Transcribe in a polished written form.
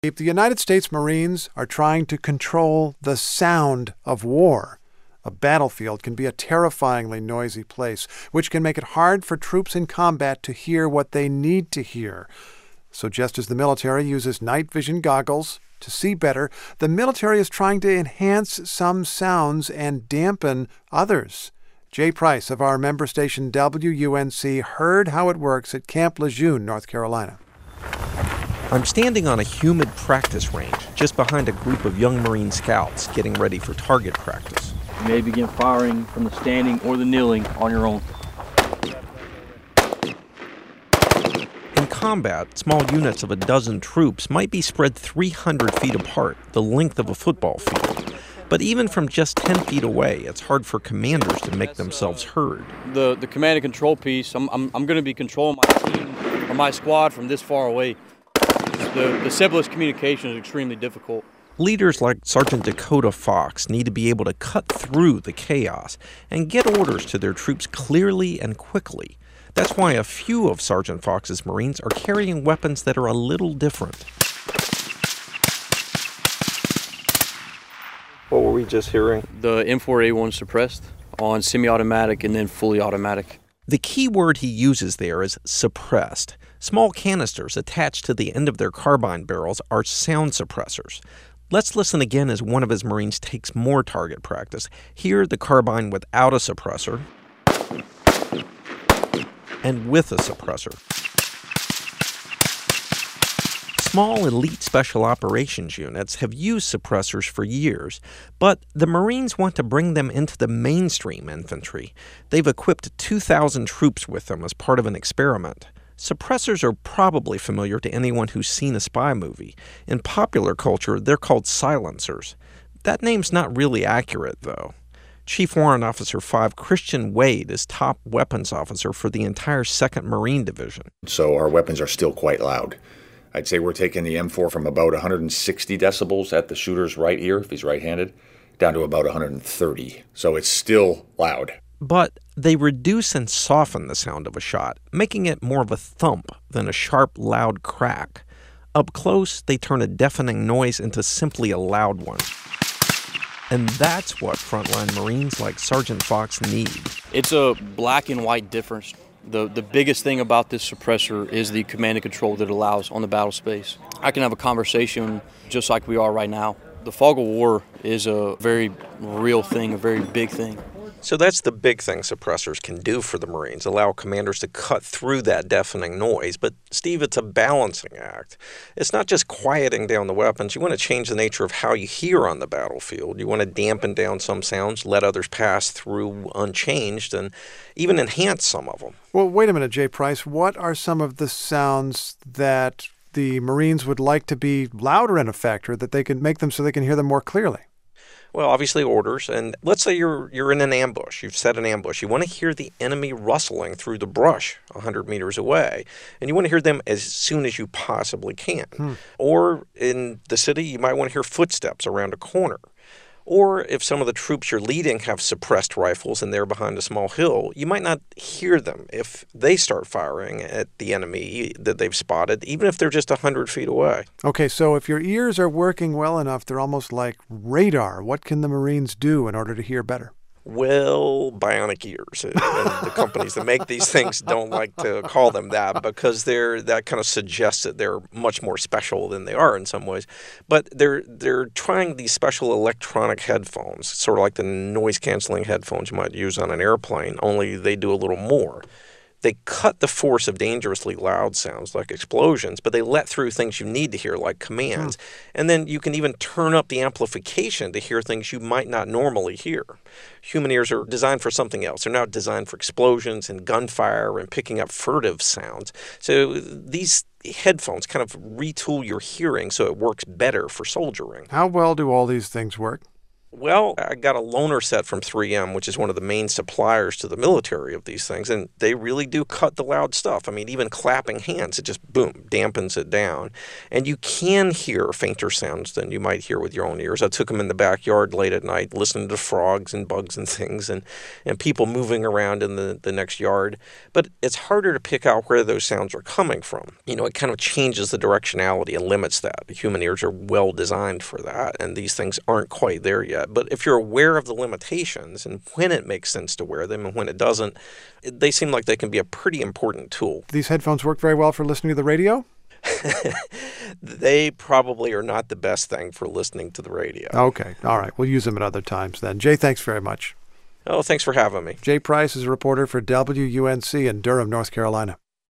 The United States Marines are trying to control the sound of war. A battlefield can be a terrifyingly noisy place, which can make it hard for troops in combat to hear what they need to hear. So just as the military uses night vision goggles to see better, the military is trying to enhance some sounds and dampen others. Jay Price of our member station WUNC heard how it works at Camp Lejeune, North Carolina. I'm standing on a humid practice range just behind a group of young Marine scouts getting ready for target practice. You may begin firing from the standing or the kneeling on your own. In combat, small units of a dozen troops might be spread 300 feet apart, the length of a football field. But even from just 10 feet away, it's hard for commanders to make themselves heard. The command and control piece, I'm going to be controlling my team or my squad from this far away. The simplest communication is extremely difficult. Leaders like Sergeant Dakota Fox need to be able to cut through the chaos and get orders to their troops clearly and quickly. That's why a few of Sergeant Fox's Marines are carrying weapons that are a little different. What were we just hearing? The M4A1 suppressed on semi-automatic and then fully automatic. The key word he uses there is suppressed. Small canisters attached to the end of their carbine barrels are sound suppressors. Let's listen again as one of his Marines takes more target practice. Hear the carbine without a suppressor and with a suppressor. Small elite special operations units have used suppressors for years, but the Marines want to bring them into the mainstream infantry. They've equipped 2,000 troops with them as part of an experiment. Suppressors are probably familiar to anyone who's seen a spy movie. In popular culture, they're called silencers. That name's not really accurate, though. Chief Warrant Officer 5 Christian Wade is top weapons officer for the entire 2nd Marine Division. So our weapons are still quite loud. I'd say we're taking the M4 from about 160 decibels at the shooter's right ear, if he's right-handed, down to about 130. So it's still loud. But they reduce and soften the sound of a shot, making it more of a thump than a sharp, loud crack. Up close, they turn a deafening noise into simply a loud one. And that's what frontline Marines like Sergeant Fox need. It's a black and white difference. The biggest thing about this suppressor is the command and control that it allows on the battle space. I can have a conversation just like we are right now. The fog of war is a very real thing, a very big thing. So that's the big thing suppressors can do for the Marines, allow commanders to cut through that deafening noise. But, Steve, it's a balancing act. It's not just quieting down the weapons. You want to change the nature of how you hear on the battlefield. You want to dampen down some sounds, let others pass through unchanged, and even enhance some of them. Well, wait a minute, Jay Price. What are some of the sounds that the Marines would like to be louder in effect, or that they can make them so they can hear them more clearly? Well, obviously orders, and let's say you're in an ambush. You've set an ambush. You want to hear the enemy rustling through the brush 100 meters away, and you want to hear them as soon as you possibly can. Or in the city, you might want to hear footsteps around a corner. Or if some of the troops you're leading have suppressed rifles and they're behind a small hill, you might not hear them if they start firing at the enemy that they've spotted, even if they're just 100 feet away. Okay, so if your ears are working well enough, they're almost like radar. What can the Marines do in order to hear better? Well, bionic ears. And the companies that make these things don't like to call them that because that kind of suggests that they're much more special than they are in some ways. But they're trying these special electronic headphones, sort of like the noise-canceling headphones you might use on an airplane, only they do a little more. They cut the force of dangerously loud sounds like explosions, but they let through things you need to hear like commands. And then you can even turn up the amplification to hear things you might not normally hear. Human ears are designed for something else. They're not designed for explosions and gunfire and picking up furtive sounds. So these headphones kind of retool your hearing so it works better for soldiering. How well do all these things work? Well, I got a loaner set from 3M, which is one of the main suppliers to the military of these things, and they really do cut the loud stuff. I mean, even clapping hands, it just, boom, dampens it down. And you can hear fainter sounds than you might hear with your own ears. I took them in the backyard late at night, listening to frogs and bugs and things, and people moving around in the next yard. But it's harder to pick out where those sounds are coming from. You know, it kind of changes the directionality and limits that. Human ears are well designed for that, and these things aren't quite there yet. But if you're aware of the limitations and when it makes sense to wear them and when it doesn't, they seem like they can be a pretty important tool. These headphones work very well for listening to the radio? They probably are not the best thing for listening to the radio. Okay. All right. We'll use them at other times then. Jay, thanks very much. Oh, thanks for having me. Jay Price is a reporter for WUNC in Durham, North Carolina.